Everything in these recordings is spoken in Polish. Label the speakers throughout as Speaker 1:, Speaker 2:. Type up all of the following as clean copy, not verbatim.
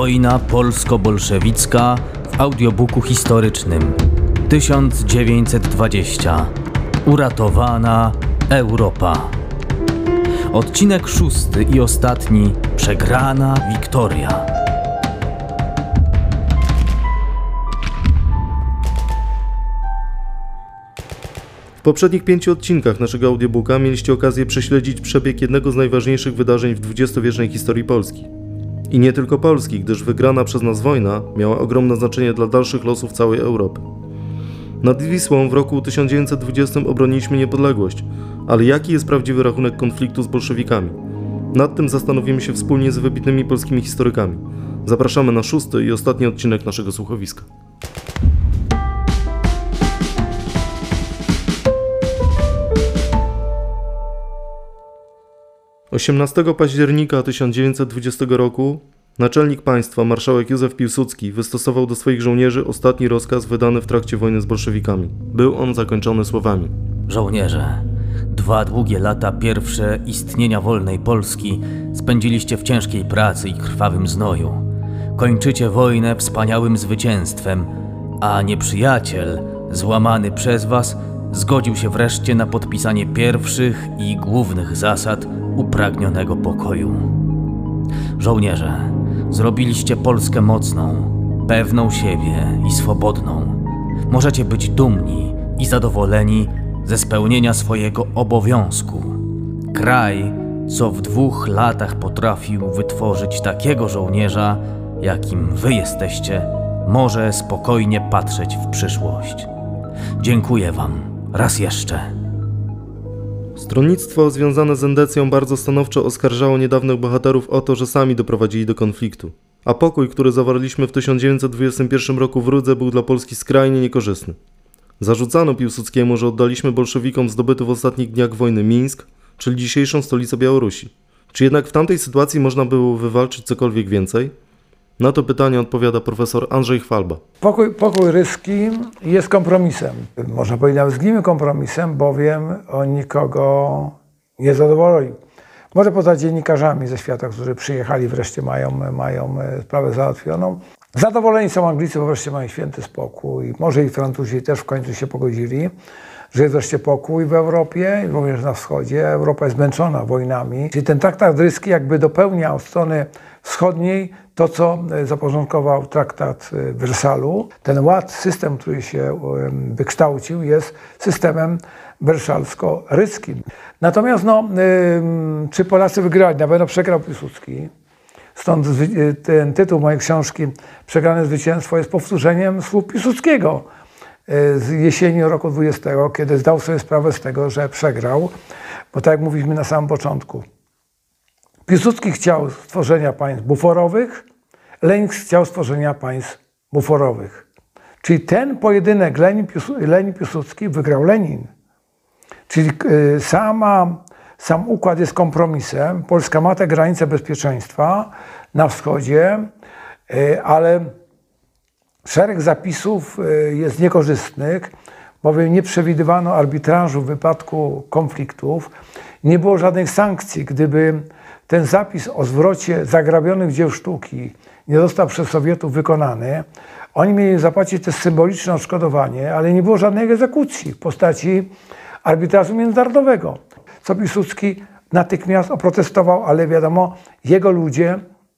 Speaker 1: Wojna polsko-bolszewicka w audiobooku historycznym 1920. Uratowana Europa. Odcinek 6 i ostatni. Przegrana Wiktoria.
Speaker 2: W poprzednich 5 odcinkach naszego audiobooka mieliście okazję prześledzić przebieg jednego z najważniejszych wydarzeń w dwudziestowiecznej historii Polski. I nie tylko Polski, gdyż wygrana przez nas wojna miała ogromne znaczenie dla dalszych losów całej Europy. Nad Wisłą w roku 1920 obroniliśmy niepodległość, ale jaki jest prawdziwy rachunek konfliktu z bolszewikami? Nad tym zastanowimy się wspólnie z wybitnymi polskimi historykami. Zapraszamy na 6. i ostatni odcinek naszego słuchowiska. 18 października 1920 roku naczelnik państwa, marszałek Józef Piłsudski, wystosował do swoich żołnierzy ostatni rozkaz wydany w trakcie wojny z bolszewikami. Był on zakończony słowami:
Speaker 1: Żołnierze, 2 długie lata pierwsze istnienia wolnej Polski spędziliście w ciężkiej pracy i krwawym znoju. Kończycie wojnę wspaniałym zwycięstwem, a nieprzyjaciel, złamany przez was, zgodził się wreszcie na podpisanie pierwszych i głównych zasad upragnionego pokoju. Żołnierze, zrobiliście Polskę mocną, pewną siebie i swobodną. Możecie być dumni i zadowoleni ze spełnienia swojego obowiązku. Kraj, co w 2 latach potrafił wytworzyć takiego żołnierza, jakim wy jesteście, może spokojnie patrzeć w przyszłość. Dziękuję wam raz jeszcze.
Speaker 2: Stronnictwo związane z endecją bardzo stanowczo oskarżało niedawnych bohaterów o to, że sami doprowadzili do konfliktu. A pokój, który zawarliśmy w 1921 roku w Rudze, był dla Polski skrajnie niekorzystny. Zarzucano Piłsudskiemu, że oddaliśmy bolszewikom zdobyty w ostatnich dniach wojny Mińsk, czyli dzisiejszą stolicę Białorusi. Czy jednak w tamtej sytuacji można było wywalczyć cokolwiek więcej? Na to pytanie odpowiada profesor Andrzej Chwalba.
Speaker 3: Pokój ryski jest kompromisem. Można powiedzieć nawet zgnilym kompromisem, bowiem on nikogo nie zadowoli. Może poza dziennikarzami ze świata, którzy przyjechali, wreszcie mają sprawę załatwioną. Zadowoleni są Anglicy, bo wreszcie mają święty spokój. Może i Francuzi też w końcu się pogodzili, że jest wreszcie pokój w Europie, również na wschodzie. Europa jest zmęczona wojnami. Czyli ten traktat ryski jakby dopełnia od strony wschodniej to, co zaporządkował traktat w Wersalu. Ten ład, system, który się wykształcił, jest systemem wersalsko-ryckim. Natomiast czy Polacy wygrali? Na pewno przegrał Piłsudski. Stąd ten tytuł mojej książki Przegrane zwycięstwo jest powtórzeniem słów Piłsudskiego z jesieni roku 20, kiedy zdał sobie sprawę z tego, że przegrał. Bo tak jak mówiliśmy na samym początku, Piłsudski chciał stworzenia państw buforowych, Lenin chciał stworzenia państw buforowych. Czyli ten pojedynek Lenin-Piłsudski wygrał Lenin. Czyli sam układ jest kompromisem. Polska ma te granice bezpieczeństwa na wschodzie, ale szereg zapisów jest niekorzystnych, bowiem nie przewidywano arbitrażu w wypadku konfliktów. Nie było żadnych sankcji, gdyby ten zapis o zwrocie zagrabionych dzieł sztuki nie został przez Sowietów wykonany. Oni mieli zapłacić też symboliczne odszkodowanie, ale nie było żadnej egzekucji w postaci arbitrażu międzynarodowego. Co Piłsudski natychmiast oprotestował, ale wiadomo, jego ludzie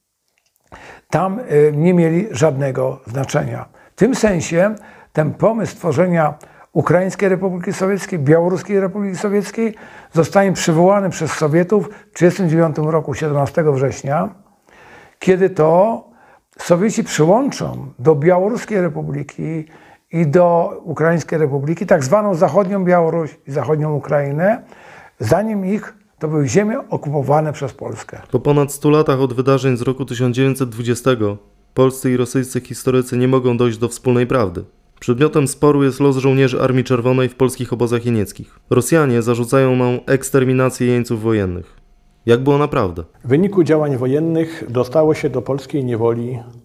Speaker 3: tam nie mieli żadnego znaczenia. W tym sensie ten pomysł stworzenia Ukraińskiej Republiki Sowieckiej, Białoruskiej Republiki Sowieckiej zostanie przywołany przez Sowietów w 1939 roku, 17 września, kiedy to Sowieci przyłączą do Białoruskiej Republiki i do Ukraińskiej Republiki tak zwaną zachodnią Białoruś i zachodnią Ukrainę, zanim to były ziemie okupowane przez Polskę.
Speaker 2: Po ponad 100 latach od wydarzeń z roku 1920 polscy i rosyjscy historycy nie mogą dojść do wspólnej prawdy. Przedmiotem sporu jest los żołnierzy Armii Czerwonej w polskich obozach jenieckich. Rosjanie zarzucają nam eksterminację jeńców wojennych. Jak było naprawdę?
Speaker 4: W wyniku działań wojennych dostało się do polskiej niewoli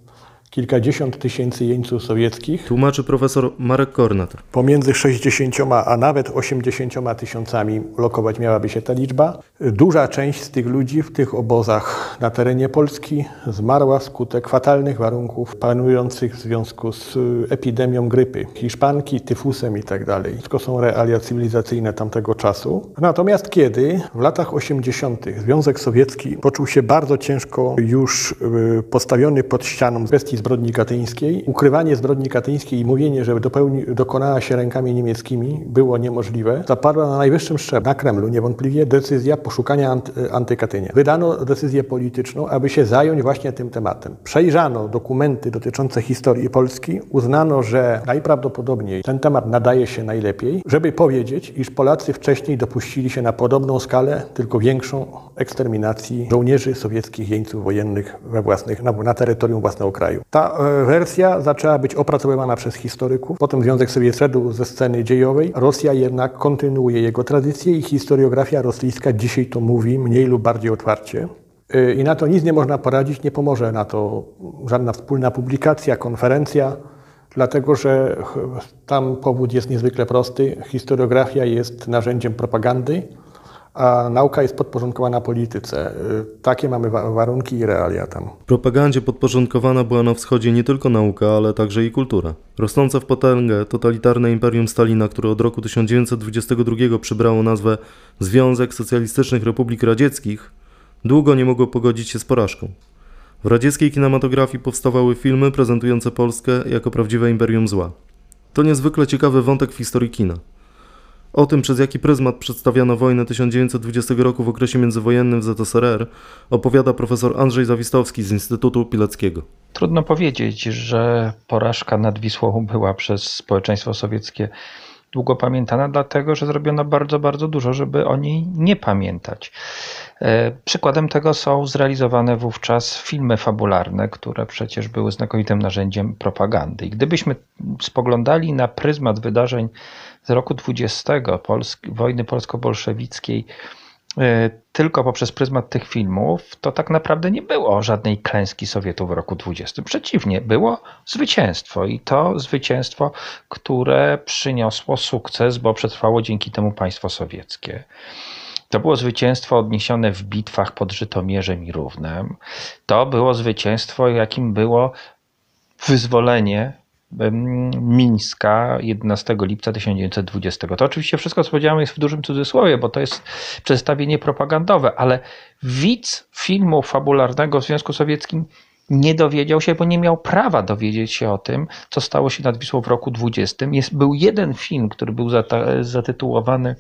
Speaker 4: kilkadziesiąt tysięcy jeńców sowieckich.
Speaker 2: Tłumaczy profesor Marek Kornat.
Speaker 4: Pomiędzy 60 a nawet 80 tysiącami lokować miałaby się ta liczba. Duża część z tych ludzi w tych obozach na terenie Polski zmarła wskutek fatalnych warunków panujących w związku z epidemią grypy, hiszpanki, tyfusem itd. To są realia cywilizacyjne tamtego czasu. Natomiast kiedy w latach 80. Związek Sowiecki poczuł się bardzo ciężko już postawiony pod ścianą kwestii zbrodni katyńskiej, ukrywanie zbrodni katyńskiej i mówienie, że dokonała się rękami niemieckimi, było niemożliwe. Zapadła na najwyższym szczeblu, na Kremlu niewątpliwie, decyzja poszukania antykatynia. Wydano decyzję polityczną, aby się zająć właśnie tym tematem. Przejrzano dokumenty dotyczące historii Polski, uznano, że najprawdopodobniej ten temat nadaje się najlepiej, żeby powiedzieć, iż Polacy wcześniej dopuścili się na podobną skalę, tylko większą, eksterminacji żołnierzy sowieckich jeńców wojennych na terytorium własnego kraju. Ta wersja zaczęła być opracowywana przez historyków, potem Związek Sowiecki zszedł ze sceny dziejowej, Rosja jednak kontynuuje jego tradycję i historiografia rosyjska dzisiaj to mówi mniej lub bardziej otwarcie. I na to nic nie można poradzić, nie pomoże na to żadna wspólna publikacja, konferencja, dlatego że tam powód jest niezwykle prosty. Historiografia jest narzędziem propagandy, a nauka jest podporządkowana polityce. Takie mamy warunki i realia tam.
Speaker 2: Propagandzie podporządkowana była na wschodzie nie tylko nauka, ale także i kultura. Rosnące w potęgę totalitarne imperium Stalina, które od roku 1922 przybrało nazwę Związek Socjalistycznych Republik Radzieckich, długo nie mogło pogodzić się z porażką. W radzieckiej kinematografii powstawały filmy prezentujące Polskę jako prawdziwe imperium zła. To niezwykle ciekawy wątek w historii kina. O tym, przez jaki pryzmat przedstawiano wojnę 1920 roku w okresie międzywojennym w ZSRR, opowiada profesor Andrzej Zawistowski z Instytutu Pileckiego.
Speaker 5: Trudno powiedzieć, że porażka nad Wisłą była przez społeczeństwo sowieckie długo pamiętana, dlatego że zrobiono bardzo, bardzo dużo, żeby o niej nie pamiętać. Przykładem tego są zrealizowane wówczas filmy fabularne, które przecież były znakomitym narzędziem propagandy. I gdybyśmy spoglądali na pryzmat wydarzeń z roku 20, wojny polsko-bolszewickiej, tylko poprzez pryzmat tych filmów, to tak naprawdę nie było żadnej klęski Sowietów w roku 20. Przeciwnie, było zwycięstwo i to zwycięstwo, które przyniosło sukces, bo przetrwało dzięki temu państwo sowieckie. To było zwycięstwo odniesione w bitwach pod Żytomierzem i Równem. To było zwycięstwo, jakim było wyzwolenie Mińska 11 lipca 1920. To oczywiście wszystko, co powiedziałem, jest w dużym cudzysłowie, bo to jest przedstawienie propagandowe, ale widz filmu fabularnego w Związku Sowieckim nie dowiedział się, bo nie miał prawa dowiedzieć się o tym, co stało się nad Wisłą w roku 20. Był jeden film, który był zatytułowany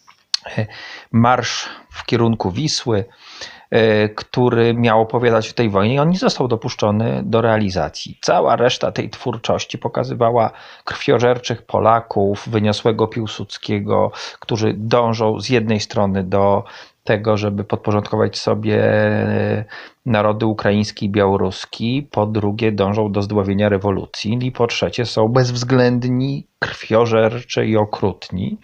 Speaker 5: Marsz w kierunku Wisły, który miał opowiadać o tej wojnie i on nie został dopuszczony do realizacji. Cała reszta tej twórczości pokazywała krwiożerczych Polaków, wyniosłego Piłsudskiego, którzy dążą z jednej strony do tego, żeby podporządkować sobie narody ukraiński i białoruski, po drugie dążą do zdławienia rewolucji i po trzecie są bezwzględni, krwiożerczy i okrutni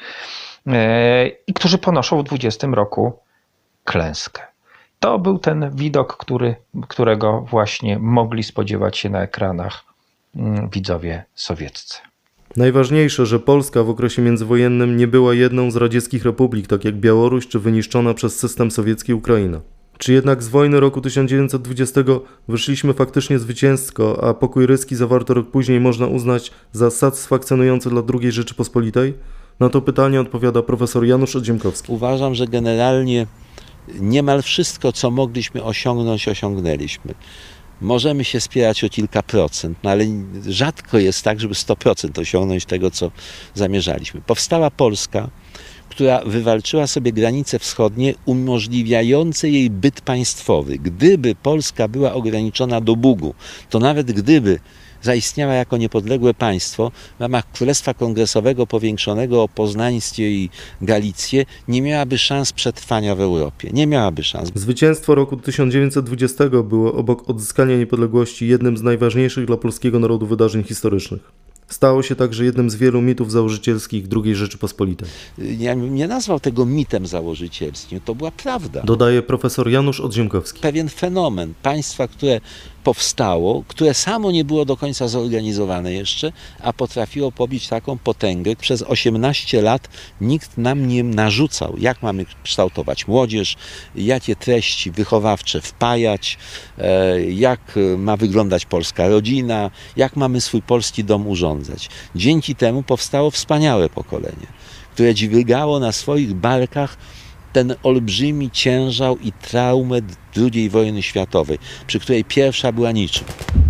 Speaker 5: i którzy ponoszą w 20 roku klęskę. To był ten widok, którego właśnie mogli spodziewać się na ekranach widzowie sowieccy.
Speaker 2: Najważniejsze, że Polska w okresie międzywojennym nie była jedną z radzieckich republik, tak jak Białoruś czy wyniszczona przez system sowiecki Ukraina. Czy jednak z wojny roku 1920 wyszliśmy faktycznie zwycięsko, a pokój ryski zawarty rok później można uznać za satysfakcjonujący dla II Rzeczypospolitej? Na to pytanie odpowiada profesor Janusz Odziemkowski.
Speaker 6: Uważam, że generalnie niemal wszystko, co mogliśmy osiągnąć, osiągnęliśmy. Możemy się spierać o kilka procent, no ale rzadko jest tak, żeby 100% osiągnąć tego, co zamierzaliśmy. Powstała Polska, która wywalczyła sobie granice wschodnie umożliwiające jej byt państwowy. Gdyby Polska była ograniczona do Bugu, to nawet gdyby zaistniała jako niepodległe państwo w ramach Królestwa Kongresowego powiększonego o Poznańskie i Galicję, nie miałaby szans przetrwania w Europie. Nie miałaby szans.
Speaker 2: Zwycięstwo roku 1920 było obok odzyskania niepodległości jednym z najważniejszych dla polskiego narodu wydarzeń historycznych. Stało się także jednym z wielu mitów założycielskich II Rzeczypospolitej.
Speaker 6: Ja nie nazwał tego mitem założycielskim, to była prawda.
Speaker 2: Dodaje profesor Janusz Odziemkowski.
Speaker 6: Pewien fenomen państwa, które powstało, które samo nie było do końca zorganizowane jeszcze, a potrafiło pobić taką potęgę. Przez 18 lat nikt nam nie narzucał, jak mamy kształtować młodzież, jakie treści wychowawcze wpajać, jak ma wyglądać polska rodzina, jak mamy swój polski dom urządzać. Dzięki temu powstało wspaniałe pokolenie, które dźwigało na swoich barkach ten olbrzymi ciężar i traumę II wojny światowej, przy której pierwsza była niczym.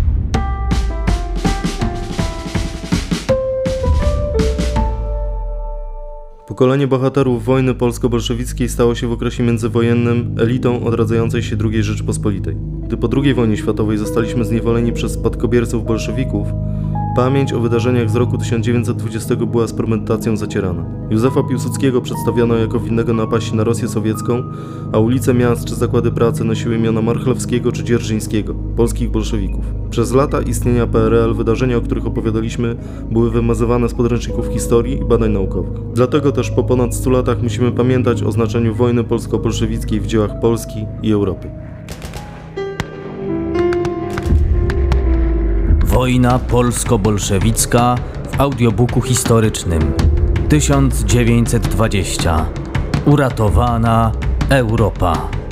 Speaker 2: Pokolenie bohaterów wojny polsko-bolszewickiej stało się w okresie międzywojennym elitą odradzającej się II Rzeczypospolitej. Gdy po II wojnie światowej zostaliśmy zniewoleni przez spadkobierców bolszewików, pamięć o wydarzeniach z roku 1920 była z premedytacją zacierana. Józefa Piłsudskiego przedstawiono jako winnego napaści na Rosję sowiecką, a ulice miast czy zakłady pracy nosiły imiona Marchlewskiego czy Dzierżyńskiego, polskich bolszewików. Przez lata istnienia PRL wydarzenia, o których opowiadaliśmy, były wymazywane z podręczników historii i badań naukowych. Dlatego też po ponad 100 latach musimy pamiętać o znaczeniu wojny polsko-bolszewickiej w dziełach Polski i Europy.
Speaker 1: Wojna polsko-bolszewicka w audiobooku historycznym 1920. Uratowana Europa.